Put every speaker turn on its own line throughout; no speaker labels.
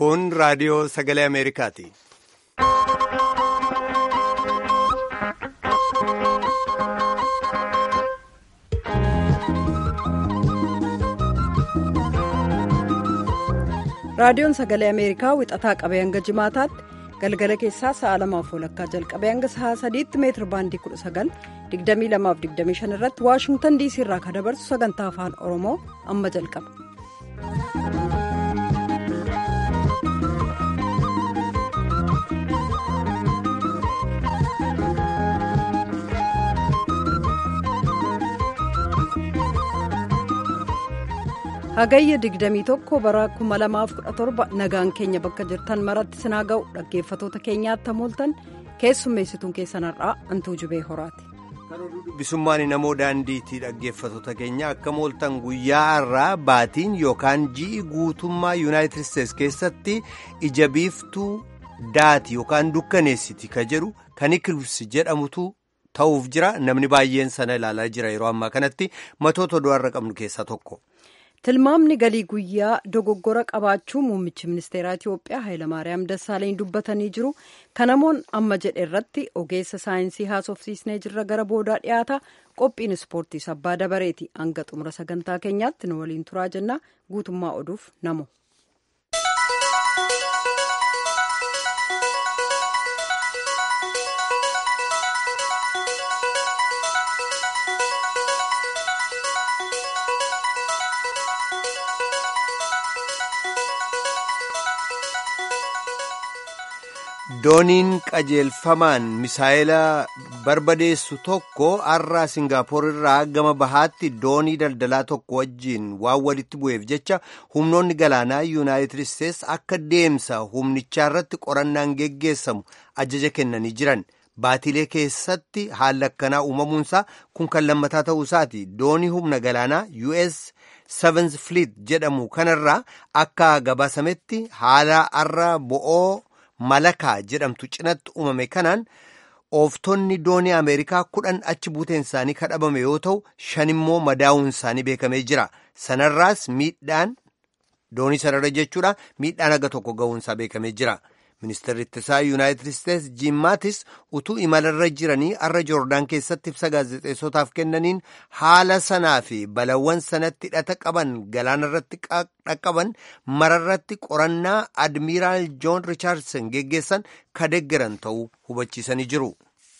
Kun raadiyoo sagalee Ameerikaati.
Raadiyoon sagalee Ameerikaa wixataa qabee hanga jimaataatti galgala keessaa sa'a 2:00 jalqabee hanga sa'a 3tti meetira baandii 19:22-25 irratti Waashingtan DC irraa kan dabarsu sagantaa afaan Oromoo amma jalqaba. Hagayya 21 bara 2017 nagaan keenya bakka jirtan maratti sinaa ga'u dhaggeeffatoota keenyaatti hamooltan keessummeessituun keessanarraa Antuu Jubee Horaati.
Bisummaan namoo daandiitii dhaggeeffatoota keenya akka mooltan guyyaa har'aa baatiin yookaan ji'i guutummaa Yuunaayitid Isteetsi keessatti ija biiftuu daati yookaan dukkaneessiti ka jedhu kan ikilibsi jedhamutu ta'uuf jira. Namni baay'een sana ilaalaa jira yeroo ammaa kanatti matoota du'arra qabnu keessaa tokko.
Tilmaamni galii guyyaa dogoggora qabaachuu muummichi ministeeraa Itiyoophiyaa Hayilamaariyaam Dassaaleny dubbatanii jiru. Kanamoon amma jedhe irratti ogeessa saayinsii haasofsiisnee jirra gara boodaa dhiyaata. Qophiin ispoortii sabbaa dabareeti. Hanga xumura sagantaa keenyaatti nu waliin turaa jenna. Guutummaa oduuf namo.
Dooniin qajeelfamaan misaayila barbadeessu tokko har'a Singaapoor irraa gama bahaatti doonii daldalaa tokko wajjiin waan walitti bu'eef jecha humnoonni galaanaa Yuunaayitid Isteetsi akka deemsa humnichaa irratti qorannaan geggeessamu ajaja kennanii jiran. Baatilee keessatti haalli akkanaa uumamuunsaa kun kan lammataa ta'uusaati. Doonii humna galaanaa US 7th Fleet jedhamu kanarraa akka gabaasametti haala har'a bo'oo Malakaa jedhamtu cinatti uumame kanaan ooftonni doonii Ameerikaa 10 achi buuteen isaanii kadhabame yoo ta'u 5 immoo madaa'uun isaanii beekamee jira. Sanarraas miidhaan doonii sanarra jechuudha miidhaan haga tokko ga'uunsaa beekamee jira. Ministeerri ittisaa Yuunaayitid Isteetsi Jim Maatis utuu imalarra jiranii har'a Joordaan keessatti ibsa gaazexeessotaaf kennaniin haala sanaa fi balawwan sanatti hidhata qaban galaanarratti dhaqqaban mararratti qorannaa Admiiraal Joon Riichaardsan geggeessan kadeeggaran ta'uu hubachiisanii jiru.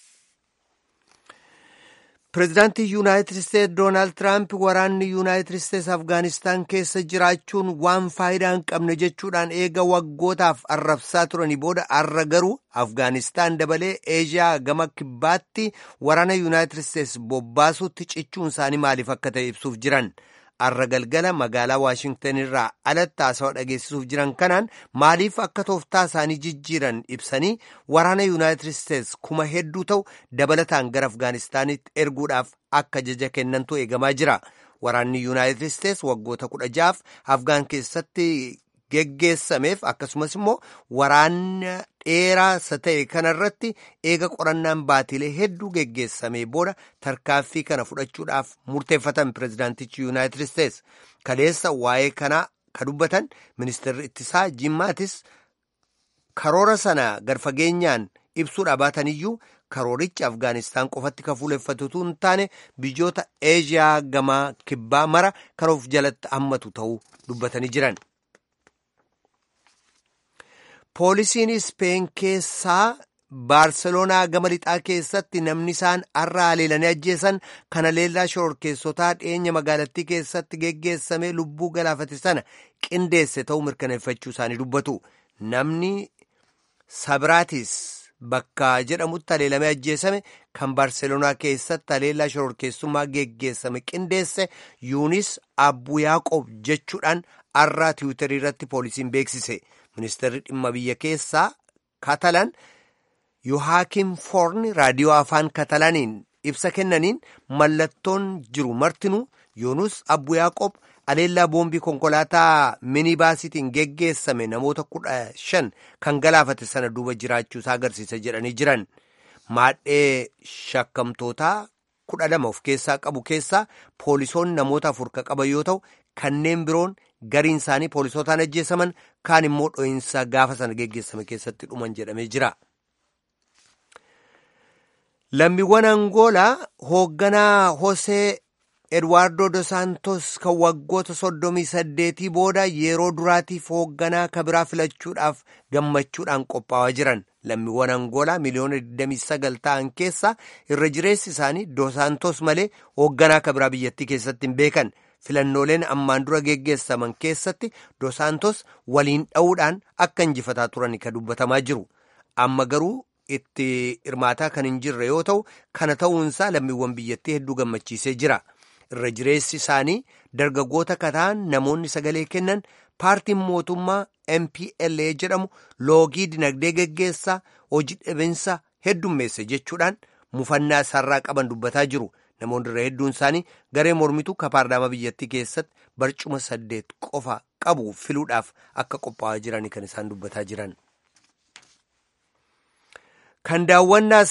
Pireezidaantii Yuunaayitid Isteetsi Doonaald Tiraamp waraanni Yuunaayitid Isteetsi Afgaanistaan keessa jiraachuun waan faayidaa hin qabne jechuudhaan eega waggootaaf arrabsaa turanii booda har'a garuu Afgaanistaan dabalee Eeshiyaa gama kibbaatti waraana Yuunaayitid Isteetsi bobbaasuutti cichuun isaanii maaliif akka ta'e ibsuuf jiran. Har'a galgala magaalaa Waashingtan irraa alatti haasawaa dhageessisuuf jiran kanaan maaliif akka tooftaa isaanii jijjiiran ibsanii waraana Yuunaayitid Isteetsi 1,000 ta'u dabalataan gara Afgaanistaanitti erguudhaaf akka ajaja kennantu eegamaa jira. Waraanni Yuunaayitid Isteetsi waggoota 16 Afgaan keessatti geggeessameef akkasumas immoo waraana dheeraa isa ta'e kanarratti eega qorannaan baatilee hedduu geggeessamee booda tarkaaffii kana fudhachuudhaaf murteeffatan pireezidaantichi Yuunaayitid Isteetsi kaleessa waa'ee kanaa ka dubbatan ministeerri ittisaa Jim Maatis karoora sana gadfageenyaan ibsuudha baataniyyuu karoorichi Afgaanistaan qofatti ka fuuleffatutu hin taane biyyoota Eeshiyaa gama kibbaa mara kan of jalatti hammatu ta'uu dubbatanii jiran. Poolisiin Ispeen keessaa Baarseloonaa gama lixaa keessatti namni isaan har'a haleelanii ajjeesan kan haleellaa shororkeessotaa dhiyeenya magaalattii keessatti geggeessame lubbuu galaafate sana qindeesse ta'uu mirkaneeffachuu isaanii dubbatu. Namni Sabiraatis bakka jedhamutti haleelamee ajjeesame kan Baarseloonaa keessatti haleellaa shororkeessummaa geggeessame qindeesse Yuunis Abbu Yaaqoob jechuudhaan har'a Tiwiitarii irratti poolisiin beeksise. Ministeerri dhimma biyya keessaa Katalaan Yohaakim Foorn raadiyoo afaan Katalaaniin ibsa kennaniin mallattoon jiru martinuu Yuunus Abbu Yaaqoob haleellaa boombii konkolaataa minibaasiitiin geggeessame namoota 15 kan galaafate sana duuba jiraachuusaa agarsiisa jedhanii jiran. Maadhee shakkamtootaa 12 of keessaa qabu keessaa poolisoonni namoota 4 qaban yoo ta'u kanneen biroon gariin isaanii poolisootaan ajjeesaman kaan immoo dho'insa gaafa sana geggeessame keessatti dhuman jedhamee jira. Lammiiwwan Angoolaa hoogganaa Hosee Eduardo dos Santos kan waggoota 38 booda yeroo duraatiif hoogganaa kabiraa filachuudhaaf gammachuudhaan qophaa'aa jiran. Lammiiwwan Angoolaa miliyoona 29 ta'an keessa irra jireessi isaanii dos Santos malee hoogganaa kabiraa biyyattii keessatti hin beekan. Filannooleen ammaan dura geggeessaman keessatti dos Santos waliin dha'uudhaan akka injifataa turan kan dubbatamaa jiru. Amma garuu itti hirmaataa kan hin jirre yoo ta'u, kana ta'uunsaa lammiiwwan biyyattii hedduu gammachiisee jira. Irra jireessi isaanii dargaggoota kataan namoonni sagalee kennan paartiin mootummaa MPLA jedhamu loogii dinagdee geggeessaa hojii dhabinsa heddummeesse jechuudhaan mufannaa isaarraa qaban dubbataa jiru. Namoonni irra hedduun isaanii garee mormituu paarlaamaa biyyattii keessatti barcuma 8 qofa qabu filuudhaaf akka qophaa'aa jiran kan isaan dubbataa jiran. Kan daawwannaa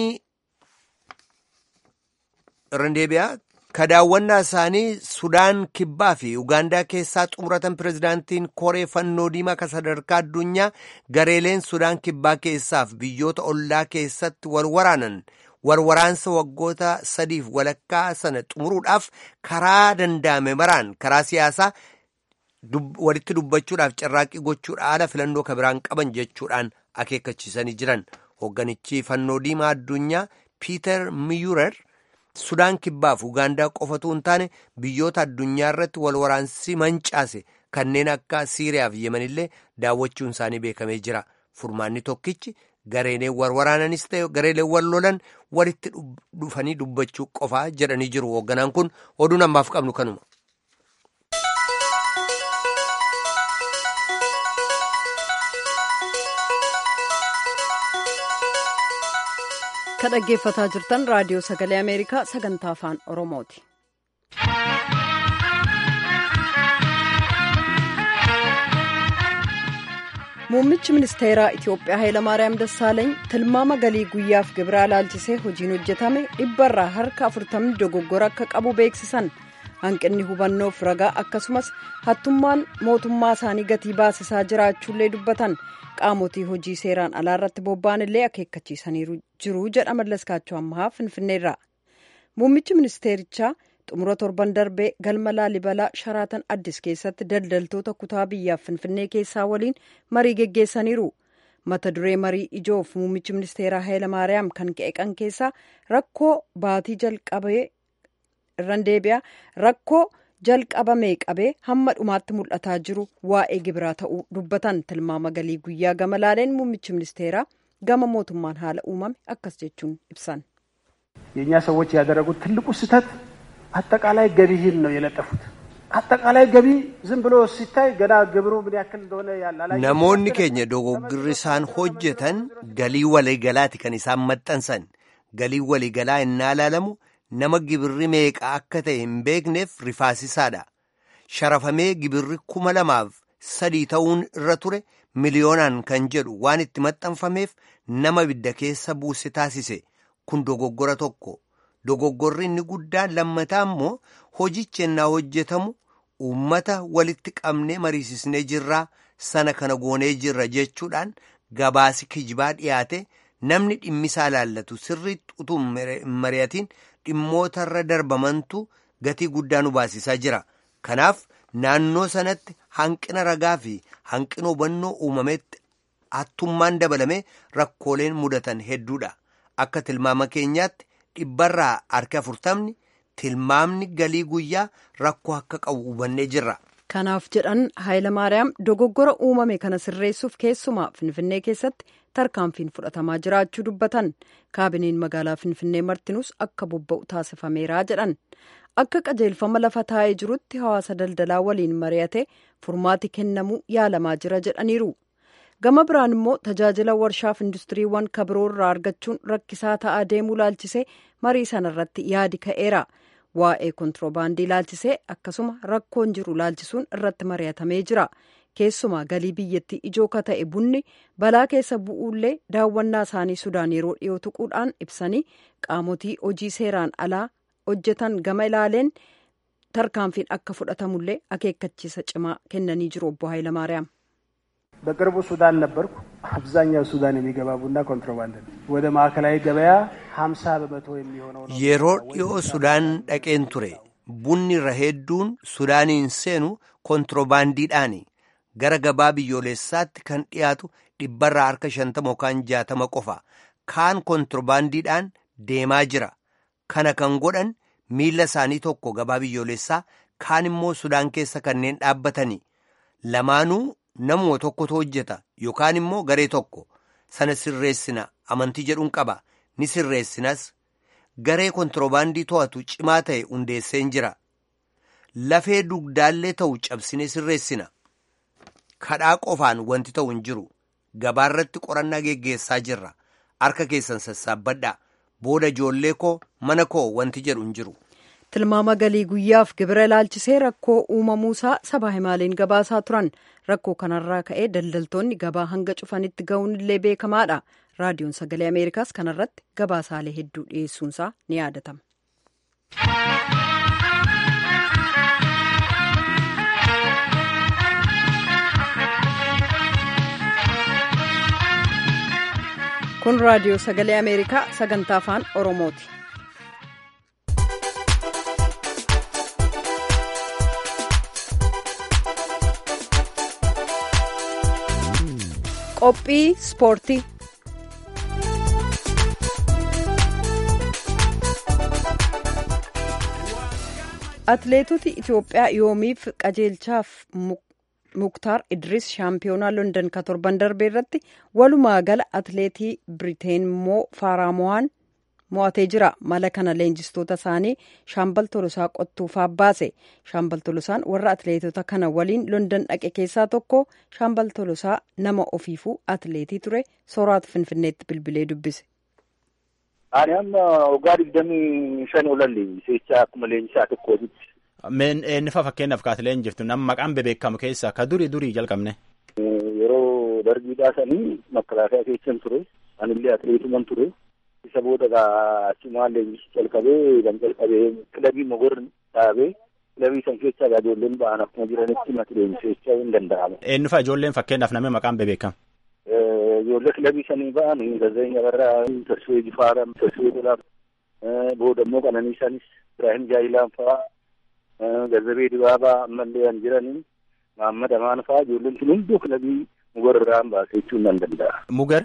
isaanii Sudaan Kibbaa fi Ugaandaa keessaa xumuratan pirezidaantiin Koree Fannoo Diimaa kan sadarkaa addunyaa gareeleen Sudaan Kibbaa keessaaf biyyoota ollaa keessatti warwaraansa waggoota 3 walakkaa sana xumuruudhaaf karaa danda'ame maraan karaa siyaasaa walitti dubbachuudhaaf carraaqqii gochuudhaan filannoo kabiraan qaban jechuudhaan akeekkachiisanii jiran. Hoogganichi Fannoo Diimaa addunyaa Piiter Miyuurer Sudaan Kibbaaf Ugaandaa qofatu hin taane biyyoota addunyaa irratti walwaraansi mancaase kanneen akka Siiriyaa fi Yemenillee daawwachuun isaanii beekamee jira. Furmaanni tokkichi gareeleen warwaraananis ta'e gareeleen wal lolan walitti dhufanii dubbachuu qofaa jedhanii jiru. Hoogganaan kun oduun ammaaf qabnu kanuma.
Kan dhaggeeffataa jirtan raadiyoo sagalee Ameerikaa sagantaa afaan Oromooti. Muummichi ministeeraa Itiyoophiyaa Hayilamaariyaam Dassaaleeny tilmaama galii guyyaaf gibiraa ilaalchisee hojiin hojjetame 40% dogoggora akka qabu beeksisan. Hanqinni hubannoof ragaa akkasumas hattummaan mootummaa isaanii gatii baasisaa jiraachuullee dubbatan. Qaamotii hojii seeraan alaa irratti bobba'an illee akeekkachiisaniiru jiru jedha Mallaskaachoo Ammahaa Finfinneerraa. Muummichi ministeerichaa xumura torban darbee galma Laalibalaa Sharaatan Addis keessatti daldaltoota kutaa biyyaaf Finfinnee keessaa waliin marii geggeessaniiru. Mata duree marii ijoof muummichi ministeeraa Hayilamaariyaam kan qeeqan keessaa rakkoo baatii jalqabee irraan deebi'a. Rakkoo jalqabamee qabee hamma dhumaatti mul'ataa jiru waa'ee gibiraa ta'uu dubbatan. Tilmaama galii guyyaa gama laaleen muummichi ministeeraa gama mootummaan haala uumame akkas jechuun ibsan.
የኛ ሰዎች ያደረጉት ትልቁ ስህተት አጠቃላይ ገቢህን ነው የለጠፉት። አጠቃላይ ገቢ ዝም ብሎ ሲታይ ገና ግብሩ ምን ያክል እንደሆነ ያላላ
namoonni keenya dogoggorri isaan hojjetan galii waliigalaati kan isaan maxxansan. Galii waliigalaa innaa ilaalamu nama gibirri meeqa akka ta'e hin beekneef rifaasisaadha. Sharafamee gibirri 2,003 ta'uun irra ture miliyoonaan kan jedhu waan itti maxxanfameef nama bidda keessa buuse taasise. Kun dogoggora tokko. Dogoggorri inni guddaan lammataa immoo hojichi ennaa hojjetamu uummata walitti qabnee mariisisnee jirraa sana kana goonee jirra jechuudhaan gabaasi kijibaa dhiyaate namni dhimmisaa ilaallatu sirriitti utuu mari'atiin dhimmootarra darbamantu gatii guddaa nu baasisaa jira. Kanaaf naannoo sanatti hanqina ragaa fi hanqina hubannoo uumametti hattummaan dabalamee rakkooleen mudatan hedduudha. Akka tilmaama keenyaatti 40% tilmaamni galii guyyaa rakkoo akka qabu hubannee jirra.
Kanaaf jedhan Hayilamaariyaam dogoggora uumame kana sirreessuuf keessumaa Finfinnee keessatti tarkaanfiin fudhatamaa jiraachuu dubbatan. Kaabineen magaalaa Finfinnee martinuus akka bobba'u taasifameera jedhan. Akka qajeelfama lafa taa'ee jirutti hawaasa daldalaa waliin mari'ate furmaati kennamuu yaalamaa jira jedhaniiru. Gama biraan immoo tajaajila warshaaf industiriiwwan kabiroo irraa argachuun rakkisaa ta'aa deemuu laalchisee marii sanarratti yaadi ka'eera. Waa'ee kontiroobaandii laalchisee akkasuma rakkoon jiru laalchisuun irratti mari'atamee jira. Keessumaa galii biyyattii ijoo ka ta'e bunni balaa keessa bu'uullee daawwannaa isaanii Sudaan yeroo dhiyoo tuquudhaan ibsanii qaamotii hojii seeraan alaa hojjetan gama ilaaleen tarkaanfiin akka fudhatamullee akeekkachiisa cimaa kennanii jiru obbo Hayilamaariyaam.
በቅርቡ ሱዳን ነበርኩ። አብዛኛው ሱዳን የሚገባ ቡና ኮንትሮባንድ ነው። ወደ ማዕከላዊ ገበያ 50% የሚሆነው ነው።
yeroo dhiyoo Sudaan dhaqeen ture bunni irra hedduun Sudaaniin seenu kontiroobaandiidhaani gara gabaa biyyoolessaatti kan dhiyaatu 50% yookaan 60 qofa kaan kontiroobaandiidhaan deemaa jira. Kana kan godhan miila isaanii tokko gabaa biyyoolessaa kaan immoo Sudaan keessa kanneen dhaabbatanii lamaanuu namuma tokkotu hojjeta yookaan immoo garee tokko sana sirreessina amantii jedhuun qaba ni sirreessinas garee kontiroobaandii to'atu cimaa ta'e hundeesseen jira lafee dugdaallee ta'u cabsine sirreessina kadhaa qofaan wanti ta'u hin jiru gabaarratti qorannaa geggeessaa jirra harka keessan sassaabbadhaa booda ijoollee koo mana koo wanti jedhu hin jiru.
Tilmaama galii guyyaaf gibira ilaalchisee rakkoo uumamuusaa sabaa himaaleen gabaasaa turan rakkoo kanarraa ka'ee daldaltoonni gabaa hanga cufanitti ga'uun illee beekamaadha. Raadiyoon Sagalee Ameerikaas kanarratti gabaasaalee hedduu dhiyeessuunsaa ni yaadatama. Kun raadiyoo Sagalee Ameerikaa sagantaa afaan Oromooti. Qophii ispoortii. Atileetoti Itoophiyaa yoomiif qajeelchaaf Muktaar Idris shaampiyoonaa London ka torban darbee irratti walumaa gala atileetii Biriteen immoo Faaraamo'aan mo'atee jira. Mala kana leenjistoota isaanii Shaambal Tolosaa qottuufaa baase. Shaambal Tolosaan warra atileetota kana waliin London dhaqe keessaa tokko. Shaambal Tolosaa nama ofiifuu atileetii ture. Sooraatu Finfinneetti bilbilee dubbise.
Ani amma waggaa 25 olan leenjisaa akkuma leenjisaa tokkootti.
Inni fakkeenyaaf kaatileen jirtu nama maqaan beekamu keessaa ka durii jalqabne.
Yeroo dargiidhaa sanii makalaasaa keessan ture. Anillee atileetuman ture. Isa booda achumaa leenjisuu jalqabee kilabii mogor dhaabee kilabii san keessaa ijoolleen ba'an akkuma jiranitti mati leenjisuu hin danda'amu.
Eenyu fa'a ijoolleen fakkeenyaaf namni maqaan beekamu?
Ijoollee kilabii sanii ba'an Gazeenya Barraa, Tarsoo Jifaaram, Tarsoo Tolaaf, booda immoo Qananiisaanis, Ibrahim Jaayilaan fa'aa, Gazabee Dibaabaa ammallee kan jiranii, Mahammad Amaan fa'aa ijoolleen sun hunduu kilabii mogor irraan baasee jechuun nan danda'a.
Mugar?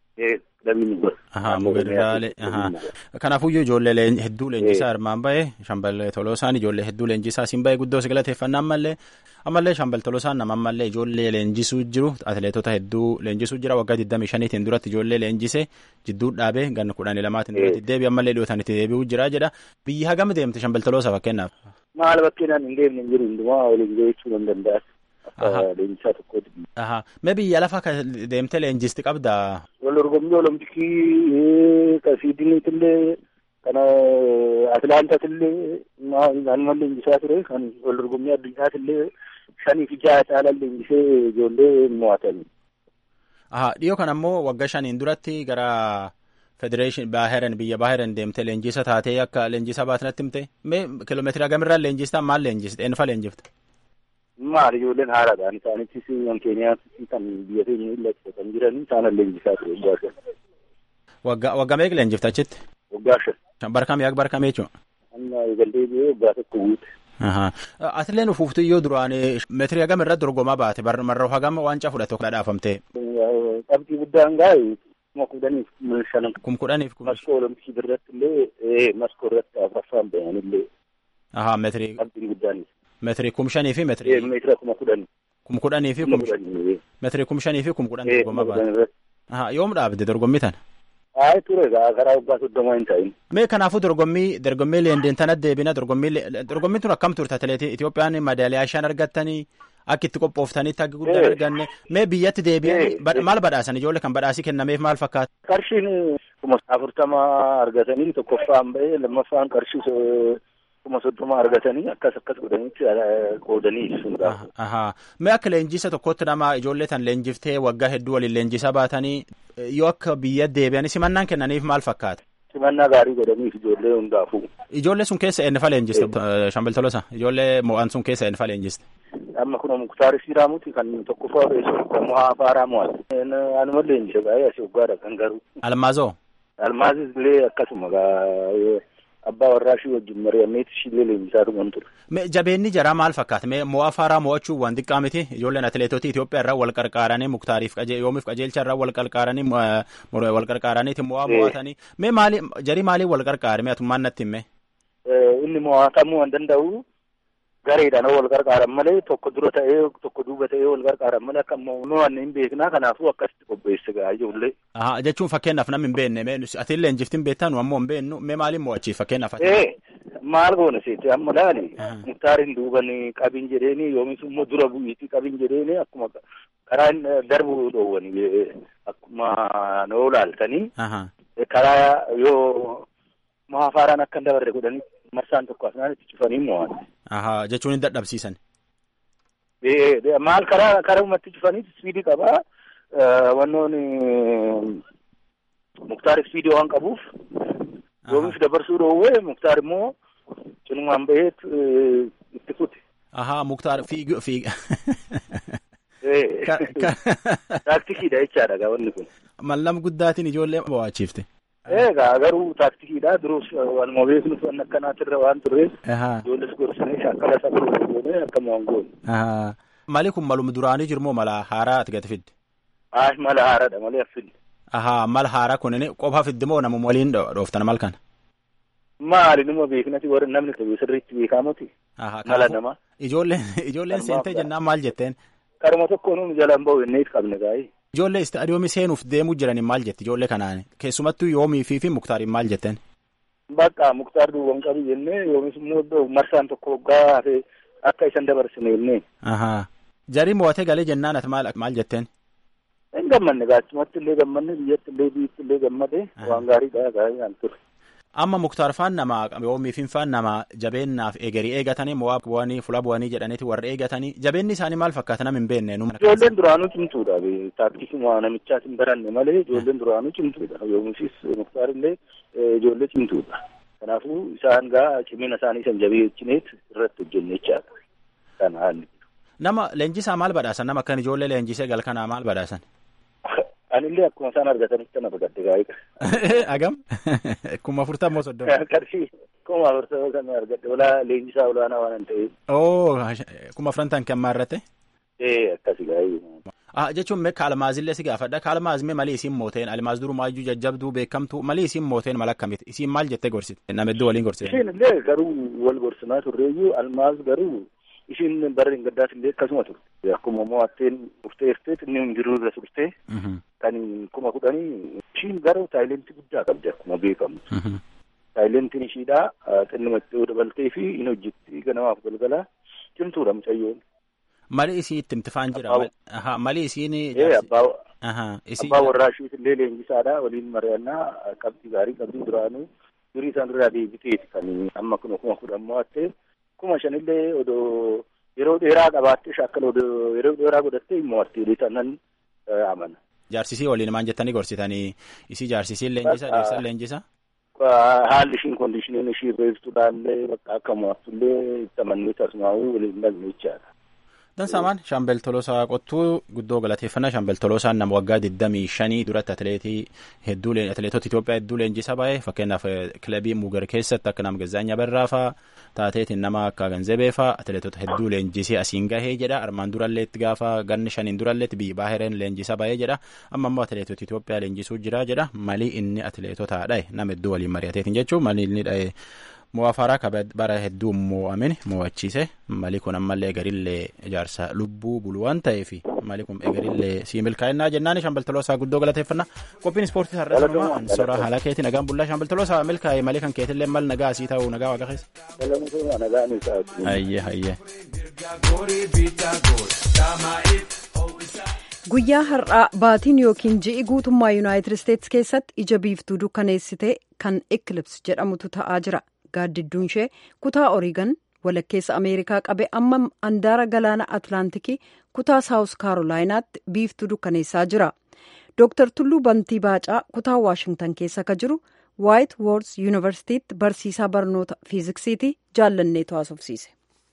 Kanaafuyyuu ijoollee hedduu leenjisaa hirmaan bahe Shaambal Tolosaan ijoollee hedduu leenjisaa siin bahe guddoo si galateeffannaa ammallee Shaambal Tolosaan nama ammallee ijoollee leenjisuu jiru atileetota hedduu leenjisuu jira waggaa 25 duratti ijoollee leenjisee jidduu dhaabee ganna 12 duratti deebi ammallee dhiyootaan itti deebi'uu jira jedha. Biyya hagam deemte Shaambal Tolosaa fakkeenyaaf?
Maal bakkeenaan hin deemne hin jiru hundumaa waliin jechuu nan danda'a. Leenjisaa tokkooti.
Mee biyya lafa deemtee leenjisti qabdaa?
Wal-dorgommii Olompikii ka Siidiniitillee kana Atilaantaatillee naannoo leenjisaa ture kan wal-dorgommii addunyaatillee 5 fi 6 caalaan leenjisee ijoollee mo'atanii.
Dhiyoo kana ammoo waggaa 5 duratti gara Federeeshin biyya Baaheren deemtee leenjisa taatee akka leenjisaa baatinatti himte mee kiiloomeetira gamirraa leenjistaa maal leenjiste eenyu fa'a leenjifte?
Maal ijoolleen haaraadhaan isaanittis kan Keeniyaattis kan biyya keenya illee kan jiran isaan leenjisaa ture waggaa 5.
Waggaa meeqa leenjifta achitti?
Waggaa 5.
Barkamee jechuudha?
Amma eegallee waggaa tokko guute.
Atileen ufuuftu iyyuu duraan meetirii hagam irratti dorgomaa baate marroo hagam waancaa fudhate dhaafamtee?
Qabxii guddaan gaa'e 10,500.
10,000.
Maskoo Olompikii irratti illee maskoo irratti afuraffaan bayanillee.
Meetirii.
Qabxiin guddaan.
Meetirii 5,000 fi meetirii.
Meetira 10,000.
10,000 fi 10,000. Meetirii 5,000 fi 10,000 dorgomaa baate. Yoom dhaabde dorgommii tana?
Ture karaa waggaa 30 hin ta'in.
Mee kanaafuu dorgommii leendeen tana deebina dorgommiin tun akkam turte atileetii Itoophiyaan madaaliyaa 5 argattanii akka itti qophooftanitti akka guddaa arganne mee biyyatti deebi'anii maal badhaasan ijoollee kan badhaasii kennameef maal fakkaata?
Qarshiin 40 argatanii tokkoffaan bahee lammaffaan qarshii 30 argatanii akkas godhaniitti qoodanii ibsuudha.
Mee akka leenjisa tokkotti nama ijoollee tan leenjiftee waggaa hedduu waliin leenjisaa baatanii yoo akka biyya deebi'anii simannaan kennaniif maal fakkaata?
simannaa gaarii godhaniif ijoollee hundaafuu.
Ijoollee sun keessa eenyufa leenjiste Shaambal Tolosaa? Ijoollee mo'an sun keessa eenyufa leenjiste?
Amma kun Muktaar Siiraamuuti kan tokkoffaa beeksisa kan Hafaaraa mo'ate. Anuma leenjise baay'ee asii waggaadha kan garuu.
Almaazoo?
Almaazis illee akkasuma abbaa warraashii wajjin mari'anneeti ishillee leenjisaa tuman ture.
Jabeenni jaraa maal fakkaata? Mo'aa Hafaaraa mo'achuu waan xiqqaa miti. Ijoolleen atileetota Itoophiyaa irraa wal qarqaaranii Muktaariif yoomiif qajeelcha irraa wal qarqaaranii wal qarqaaraniiti mo'aa mo'atanii. Jarii maaliin wal qarqaare? Atummaan natti himme.
Inni mo'atamuu waan danda'u gareedhaan wal qarqaaran malee tokko dura ta'ee tokko duuba ta'ee wal qarqaaran malee akka mo'anne hin beeknaa kanaafuu akkasitti qopheesse gaa ijoollee.
Jechuun fakkeenyaaf namni hin beekne ati leenjiftiin beektaa nu ammoo hin beeknu maaliin mo'achiif fakkeenyaaf.
Maal goone seete amma laali Muktaariin duuban qabin jedheeni yoomis immoo dura bu'iitii qabin jedheeni akkuma karaan darbuu dhoowwani akkuma noo laaltanii karaa yoo Hafaaraan akka hin dabarre godhanii marsaan tokko asnaan itti cufanii mo'an.
Jechuun hin dadhabsiisan.
Maal karaa ummatti cufanii ispiidii qabaa wannoon Muktaar ispiidii waan qabuuf yoomiif dabarsuu dhoowwee Muktaar immoo cinumaan baheet itti kute.
Muktaar fiiga.
Taaktikiidha jechaadha gaa wanni kun.
Mallam guddaatiin ijoollee mo'achiifte.
Garuu taaktikiidha duruus waanuma beeknuuf waan akkanaatirra waan turreef ijoolles gorsanii shakkala isaa goone akkama waan goone.
Mali kun malum duraanii jirmoo mala haaraa ati gati fidde?
Mala haaraadha malee affidde.
Mala haaraa kun qofa fidde moo namuma waliin dhooftan mal kana?
Maali numa beeknati warri namni sirriitti beekamuti. Mala nama.
Ijoolleen seentee jennaan maal jetteen?
Karuma tokko nuun jalaan bahu innee qabne gaa'ii.
Ijoollee istaadiyoomii seenuuf deemuu jiraniin maal jetti ijoollee kanaan keessumattuu yoomii fi Muktaariin maal jetteen?
Bakka Muktaar duuban qabu jennee yoomis immoo marsaan tokko waggaa hafe akka isan dabarsine jennee.
Jarii mo'atee galee jennaan ati maal jetteen?
Hin gammanne gaachumatti illee gammanne biyyatti illee biyyatti illee gammade waan gaariidha gaa'ii aan ture.
Amma Muktaar faan nama yoomiifin faan nama jabeennaaf eegarii eegatanii mo'aa bu'anii fula bu'anii jedhaniiti warra eegatanii jabeenni isaanii maal fakkaata nama hin beekne.
Ijoolleen duraanuu cimtuudha taaktisuma namichaas hin baranne malee ijoolleen duraanuu cimtuudha yoomiifis Muktaar illee ijoollee cimtuudha. Kanaafuu isaan gaa cimina isaanii san jabeessineet irratti hojjenne jechaadha. Kana haalli.
Nama leenjisaa maal badhaasan nama akkan ijoollee leenjisee galkanaa maal badhaasan?
Anillee akkuma isaan argatanitti na bagadde gaa'eedha.
Agam? Kuma 40 soddoma.
Qarshii kuma 40 kan argadde walaa leenjisaa olaanaa waan ta'eef.
Kuma 40 kan maarrate?
Akkasi gaa'ee.
Jechuun meeqa Almaazillee si gaafadha. Almaaz mee malii isiin mooteen Almaaz durumaayyuu jajjabduu beekamtu malii isiin mooteen mal akkamitti isiin maal jettee gorsite? Nama iddoo waliin gorsite.
Isheen illee garuu wal gorsinaa turreeyyuu Almaaz garuu ishiin bara hin gaddaas illee akkasuma turte. Akkuma mo'atteen murteefteet inni hundiruu irra turte. Kan 10,000 ishiin garuu taayilentii guddaa qabdi akkuma beekamu. Taayilentiin ishiidhaa xinnumatti dabaltee fi hin hojjetti ganamaaf galgala cimtuudha mucayyoon.
Mali isii itti imtifaan jira. Mali isiin.
Abbaa warraa ishiis illee leenjisaadha waliin mari'annaa qabdi gaarii qabdi duraanuu durii isaan irraa deebiteeti kan amma 10,000 mo'attee 5,000 illee odoo yeroo dheeraa qabaattee shaakkala odoo yeroo dheeraa godhattee mo'attee sannan amana.
Jaarsisii waliin maan jettanii gorsitanii isii jaarsisiin leenjisa deebisaan leenjisa?
Haalli ishiin kondiishiniin ishii beektuudhaallee bakka akka mo'attullee itti amannee tasmaa'uu waliin dhalme jechaadha.
Dansamaan Shaambal Tolosaa qottuu guddoo galateeffannaa Shaambal Tolosaan nama waggaa 25 duratti atileetota Itoophiyaa hedduu leenjisaa baay'ee fakkeenyaaf kilabii Mugar keessatti akka nama Gazaanyaa Barraafaa taateetiin nama akka Ganzebeefaa atileetota hedduu leenjisee asiin gahee jedha armaan durallee itti gaafa ganni 5 durallee biyyi baahireen leenjisaa baay'ee jedha amma immoo atileetota Itoophiyaa leenjisuu jira jedha malii inni atileetota dhahe nama hedduu waliin mari'ateetiin jechuun malii inni dhahe. Hafaaraa bara hedduu mo'amin mo'achiise malii kun ammallee egarillee ijaarsa lubbuu bulu waan ta'eef malii kun egarillee sii milkaa'inaa jennaan Shaambal Tolosaa guddoo galateeffannaa qophiin ispoortii har'aa ansora haala keetiin nagaan bullaa Shaambal Tolosaa milkaa'e malii kan keetillee mal nagaa asii ta'uu nagaa waaqa keessa. Hayyee.
Guyyaa har'aa baatiin yookiin ji'i guutummaa Yuunaayitid Isteetsi keessatti ija biiftuu dukkaneessite kan Ekilips jedhamutu ta'aa jira. Gaaddidduun ishee kutaa Oreegon walakkeessa Ameerikaa qabe amma andaara galaana Atlaantikii kutaa Saawus Kaarolaayinaatti biiftuu dukkaneessaa jira. Dooktar Tulluu Bantii Baacaa kutaa Waashingtan keessa akka jiru White Wars Yuunivarsiitiitti barsiisaa barnoota fiiziksiiti jaallanneetu haasofsiise.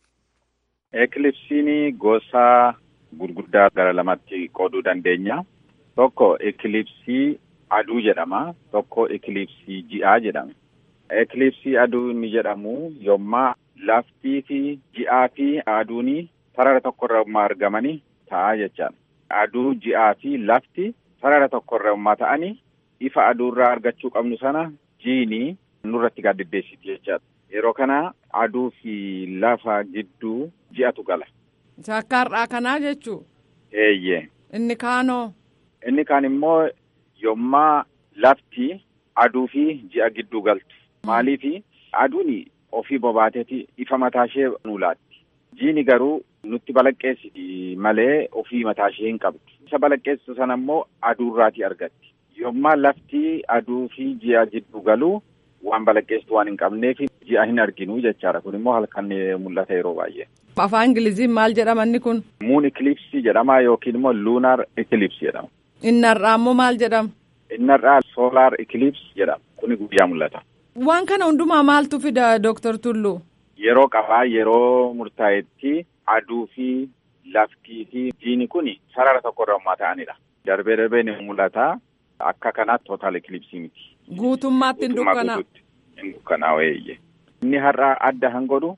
Ekilipsiin gosa gurguddaa gara lamatti qooduu dandeenya. Tokko ekilipsii aduu jedhama. Tokko ekilipsii ji'aa jedhama. Ekilipsii aduu inni jedhamu yommaa laftii fi ji'aa fi aduun sarara tokkorra yommaa argamanii ta'a jechaadha. Aduu ji'aa fi lafti sarara tokkorra yommaa ta'anii ifa aduurraa argachuu qabnu sana jiini nurratti gaaddiddeessiti jechaadha. Yeroo kana aduu fi lafa gidduu ji'atu gala.
Sakkaarraa kanaa jechuu?
Eeyyee.
Inni kaanoo?
Inni kaan immoo yommaa lafti aduu fi ji'a gidduu galtu. Maaliifi aduun ofii bobaateeti ifa mataashee nu laatti. Jiini garuu nutti balaqqeessiti malee ofii mataashee hin qabdu. Isa balaqqeessitu sana immoo aduurraati argatti. Yommaa lafti aduu fi ji'a gidduu galu waan balaqqeessitu waan hin qabneef ji'a hin arginu jechaadha. Kun immoo halkan mul'ata yeroo baay'ee.
Afaan Ingiliziin maal jedhama inni kun?
Moon eclipse jedhama yookiin immoo lunar eclipse jedhama.
Innarraa immoo maal jedhama?
Innarraa solar eclipse jedhama. Kuni guyyaa mul'ata.
Waan kana hundumaa maaltu fida Dr. Tulluu?
Yeroo qabaa yeroo murtaa'etti aduu fi laftii fi jiini kuni sarara tokkorra yommaa ta'anidha. Darbee darbee ni mul'ata. Akka kanaatti total eclipse miti.
Guutummaatti hin dukkanaa?
Hin dukkanaa weeyye. Inni har'a adda han godhu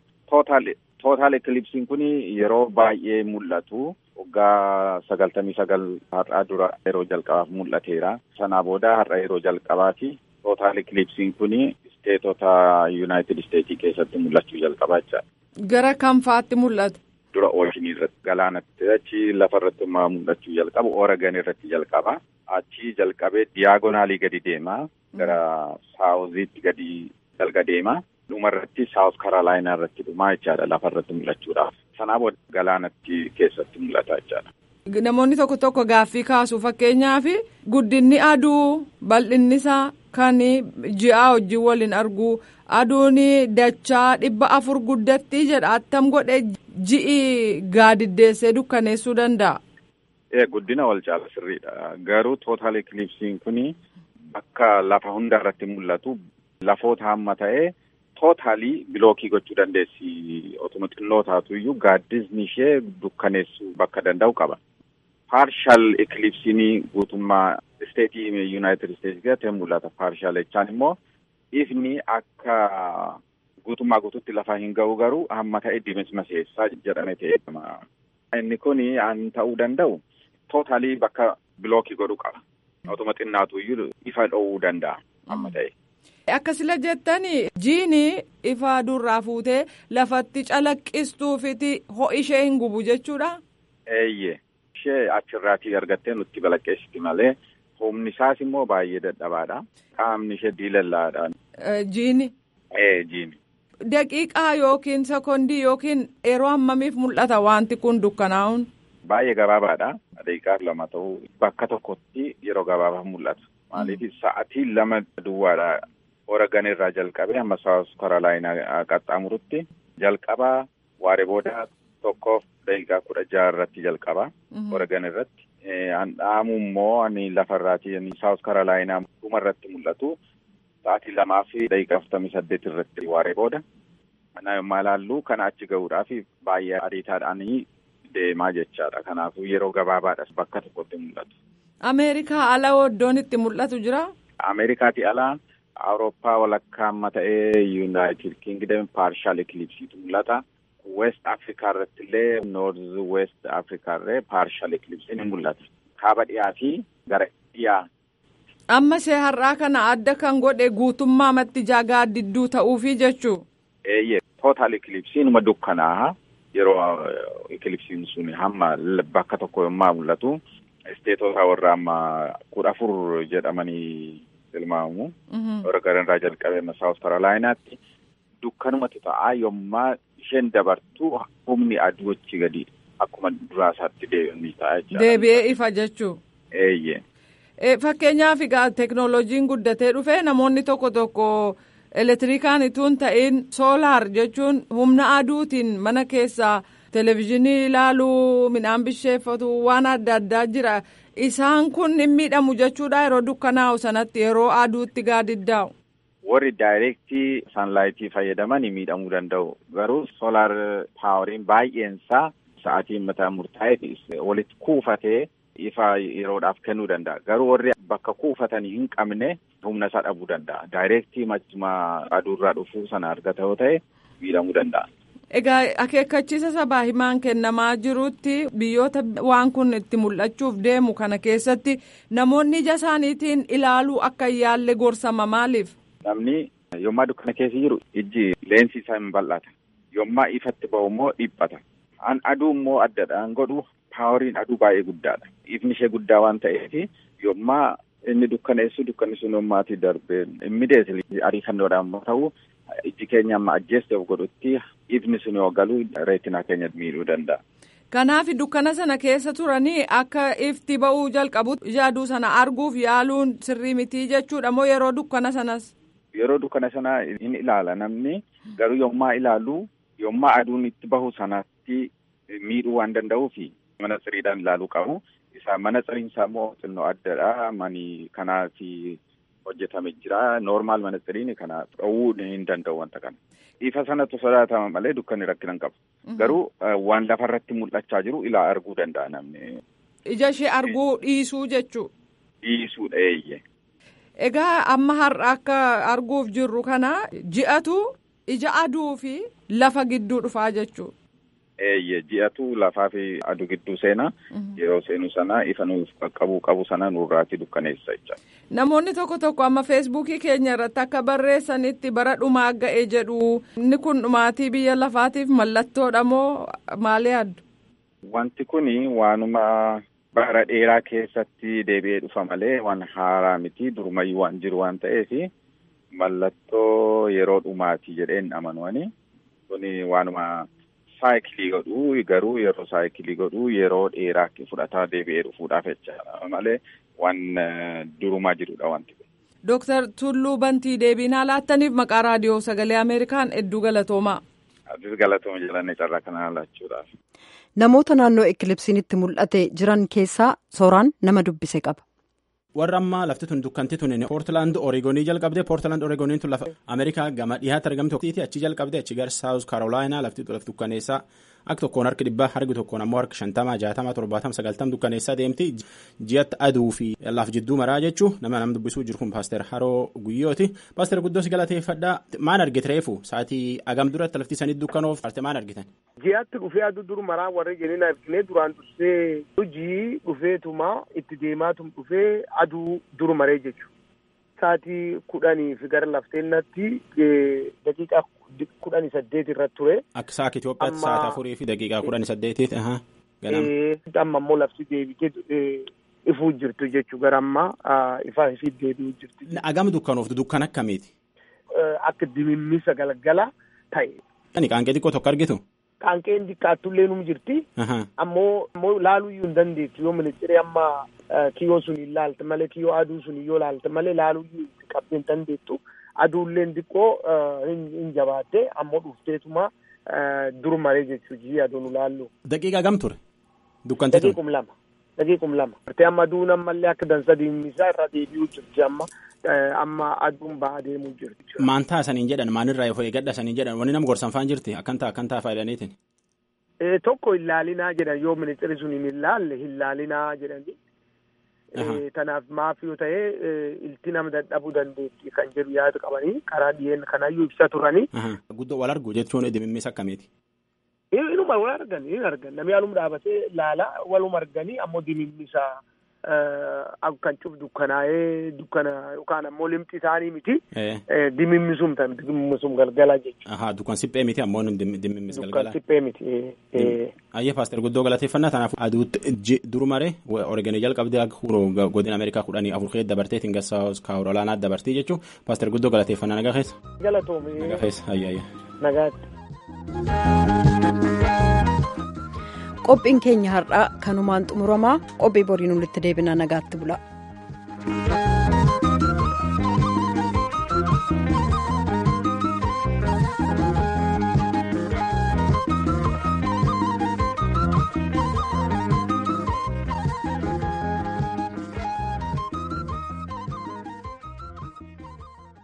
total eclipse kuni yeroo baay'ee mul'atu. Waggaa 99 har'a dura yeroo jalqabaaf mul'ateera. Sanaa booda har'a yeroo jalqabaati. Total eclipse kuni isteetota United States keessatti mul'achuu jalqabaa jechaadha.
Gara kam fa'aatti mul'ata?
Dura ooshinii irratti galaanatti achi lafa irratti mul'achuu jalqabu Oregon irratti jalqaba. Achi jalqabee diyagonaalii gadi deema. Gara saawuziitti gadi dalga deema. Dhuma irratti South Carolina irratti dhumaa jechaadha lafa irratti mul'achuudhaaf. Sanaa booda galaanatti keessatti mul'ata jechaadha.
Namoonni tokko tokko gaaffii kaasu fakkeenyaaf guddinni aduu bal'inni isaa kan ji'aa wajjin waliin argu aduun dachaa 400 guddatti jedha attam godhe ji'i gaadiddeessee dukkaneessuu danda'a.
Guddina wal caala sirriidha. Garuu total eclipse kuni bakka lafa hunda irratti mul'atu lafoota hamma ta'ee tootaalii bilookii gochuu dandeessi. Otuma xinnoo taatu iyyuu gaaddisni ishee dukkaneessuu bakka danda'u qaba. Partial eclipse guutummaa isteetii United States keessatti mul'ata. Partial jechaan immoo ifni akka guutummaa guututti lafa hin ga'u garuu hamma ta'e diimesmaseessaa jedhamee ta'edha. Inni kuni an ta'uu danda'u tootaalii bakka bilookii godhuu qaba. Otuma xinnaatu iyyuu ifa dhoowwuu danda'a hamma ta'e.
Akkasila jettanii jiini ifa durraa fuutee lafatti calaqqistuufiti ho'ishee hin gubu jechuudha?
Eeyyee. Ishee achirraatii argattee nutti balaqqeessiti malee humni isaas immoo baay'ee dadhabaadha. Qaamni ishee diilallaadha.
Jiini?
Jiini.
Daqiiqaa yookiin sekondii yookiin yeroo hammamiif mul'ata wanti kun dukkanaa'uun?
Baay'ee gabaabaadha. Daqiiqaa 2 ta'uu bakka tokkotti yeroo gabaabaaf mul'ata. Maaliif sa'atii 2 duwwaadha. Oregon irraa jalqabee hamma South Carolina qaxxaamurutti jalqabaa waaree booda 1:16 irratti jalqaba. Oregon irratti. Handhaamu immoo ani lafarraatii South Carolina dhuma irratti mul'atu. Sa'atii 2:48 irratti waaree booda. Kana yommuu ilaallu kana achi ga'uudhaaf baay'ee ariitaadhaan deemaa jechaadha. Kanaafuu yeroo gabaabaadhas bakka tokkotti mul'atu.
Ameerikaa ala iddoon itti mul'atu jira?
Ameerikaati ala. Awurooppaa walakkaa amma ta'ee United Kingdom partial eclipse mul'ata. West Africa irratti illee North West Africa irree partial eclipse ni mul'ata. Kaaba dhiyaa fi gara dhiyaa.
Amma see har'aa kana adda kan godhe guutummaa mattijaa gaaddidduu ta'uufi jechuu?
Eeyyee. Total eclipse numa dukkanaa yeroo eclipse sun hamma bakka tokko yommaa mul'atu. Isteetota warra amma 14 jedhamanii ilmaamu. Oregon irraa jalqabee South Carolinaatti dukkanumatti ta'a yommaa isheen dabartu humni aduu achi gadi akkuma duraasaatti deebi'anii ta'a jechuudha.
Deebi'ee ifa jechuu?
Eeyyee.
Fakkeenyaaf teknooloojiin guddatee dhufee namoonni tokko elektirikaan ituun ta'in soolaar jechuun humna aduutiin mana keessaa televezyiinii ilaaluu midhaan bisheeffatu waan adda addaa jira. Isaan kun hin miidhamu jechuudha yeroo dukkanaa'u sanatti yeroo aduutti gaadiddaa'u.
warri daayirektii saanlaayitii fayyadaman miidhamuu danda'u. Garuu soolaar paawariin baay'een isaa sa'aatiin mataa murtaa'e walitti kuufatee ifa yeroodhaaf kennuu danda'a. Garuu warri bakka kuufatanii hin qabne humna isaa dhabuu danda'a. Daayirektii machuma aduurraa dhufuu sana argata yoo ta'e miidhamuu danda'a.
Egaa akeekkachiisa sabaa himaan kennamaa jirutti biyyoota waan kun itti mul'achuuf deemu kana keessatti namoonni ija isaaniitiin ilaaluu akka hin yaalle gorsama maaliif?
Namni yommaa dukkana keessa jiru ijji leensi isaa hin bal'ata. Yommaa ifatti bahu immoo dhiphata. An aduu immoo addadhaan godhu paawariin aduu baay'ee guddaadha. Ifni ishee guddaa waan ta'eef yommaa inni dukkaneessu dukkanni sun yommaatii darbee immideetli ariifannoodhaan ta'u ijji keenya amma ajjeessuuf godhutti ifni sun yoo galu reetinaa keenya miidhuu danda'a.
Kanaaf dukkana sana keessa turanii akka ifti ba'uu jalqabu ija aduu sana arguuf yaaluun sirrii mitii jechuudha moo yeroo dukkana sanas?
Yeroo dukkana sana hin ilaala namni garuu yommaa ilaalu yommaa aduun itti bahu sanatti miidhuu waan danda'uufi manatsiriidhaan ilaaluu qabu. Isa manatsiriin isaa immoo xinnoo addadha. Mani kanaafi hojjetame jira. Noormaal manatsiriin kana dhowwuu hin danda'u wanta kana. Ifa sanatu sodaatama malee dukkanni rakkina hin qabu. Garuu waan lafarratti mul'achaa jiru ilaa arguu danda'a namni.
Ija ishee arguu dhiisuu jechuu?
Dhiisuudha eeyyee.
Egaa amma har'a akka arguuf jirru kana ji'atu ija aduu fi lafa gidduu dhufaa jechuu?
Eeyyee ji'atu lafaa fi aduu gidduu seena yeroo seenu sana ifa nuuf qabu sana nurraatti dukkaneessa jecha.
Namoonni tokko amma feesbuukii keenya irratti akka barreessanitti bara dhumaa ga'e jedhu inni kun dhumaatii biyya lafaatiif mallattoodha moo maali addu?
Wanti kuni waanuma bara dheeraa keessatti deebi'ee dhufa malee waan haaraa miti durumayyuu waan jiru waan ta'eef mallattoo yeroo dhumaatii jedheen amanuani kuni waanuma saayikilii godhu garuu yeroo saayikilii godhu yeroo dheeraa fudhataa deebi'ee dhufuudhaaf jecha malee waan durumaa jirudha wanti kun.
Dooktar Tulluu Bantii deebiinaa laattaniif maqaa raadiyoo sagalee Ameerikaan hedduu galatoomaa.
Adis galatooma jedhanii carraa kana laachuudhaaf.
Namoota naannoo ekilipsiin itti mul'ate jiran keessaa sooraan nama dubbise qaba.
Warra ammaa lafti tun dukkanti tun Poortilaand Oreegonii jalqabde. Poortilaand Oreegoniin tun lafa Ameerikaa gama dhiyaatti argamtu achi jalqabde achi gara Saawus Karoolaayinaa lafti dukkaneessaa akka tokkoon harki 100 harki tokkoon ammoo harki 50 60 70 90 dukkaneessaa deemti. Ji'atti aduu fi laaf jidduu maraa jechuu nama dubbisuu jiru kun Paaster Haroo Guyyooti. Paaster Guddoos galateeffadhaa. Maan argite reefu sa'aatii agam duratti lafti sanii dukkanoof maan argitan?
Ji'atti dhufee aduu dur maraa warri jenina ibsinee duraan dursee hojii dhufeetuma itti deemaatum dhufee aduu dur maree jechuudha. Sa'aatii 10 gara lafteennatti daqiiqaa 18 irratti ture.
Akka saaka Itoophiyaatti sa'aatii 4 fi daqiiqaa 18 ganama.
Amma immoo lafti deebitee ifuu jirtu jechuudha gara ammaa ifaa fi deebi'uu jirtu.
Agam dukkanoof dukkan akkamiiti?
Akka dimimmisa galgala ta'e.
Qaanqee xiqqoo tokko argitu?
Qaanqeen xiqqaattullee num jirti. Ammoo laaluu iyyuu hin dandeettu yoo ministeerri amma kiyyoo sun hin laalte malee kiyyoo aduu sun yoo laalte malee laaluu iyyuu qabdee hin dandeettu. Aduulleen xiqqoo hin jabaatte ammoo dhufteetuma dur maree jechuudha ji'i aduun laallu.
Daqiiqaa gam ture? Dukkante ture?
Daqiiqum lama. Amma aduun ammallee akka dansa diimisaa irra deebi'uu jirti amma aduun ba'aa deemuu jirti.
Maan taasaniin jedhan maanirraa yoo eeggadha saniin jedhan wanni nama gorsan faan jirti akkan ta'a faayidaniitiin.
Tokko hin laalinaa jedhan yoo ministeerri sun hin laalle hin laalinaa jedhani. Kanaaf maaf yoo ta'e ilti nama dadhabuu dandeetti kan jedhu yaada qabanii karaa dhiyeen kanayyuu ibsa turanii.
Guddoo wal argu jechuun dimimmis akkamiiti?
Inuma wal argan namni haaluma dhaabatee laala waluma arganii ammoo dimimmisaa kan cuf dukkanaa'ee dukkana yookaan ammoo limxi isaanii miti. Dimimmisum galgala jechuudha.
Dukkan siphee miti ammoo dimimmis galgala.
Dukkan siphee miti.
Ayyee Paaster Guddoo galateeffannaa tanaaf aduutti dur maree Oreegonii jalqabdee akka godina Ameerikaa 14 keessa dabarteetiin gara Saawus Karoolaayinaa dabartii jechuun Paaster Guddoo galateeffannaa nagaa keessa.
Galatoomee.
Nagaa keessa ayyaayya.
Nagaatti.
Qophiin keenya har'aa kanumaan xumuramaa qophii boriin walitti deebina nagaatti bula.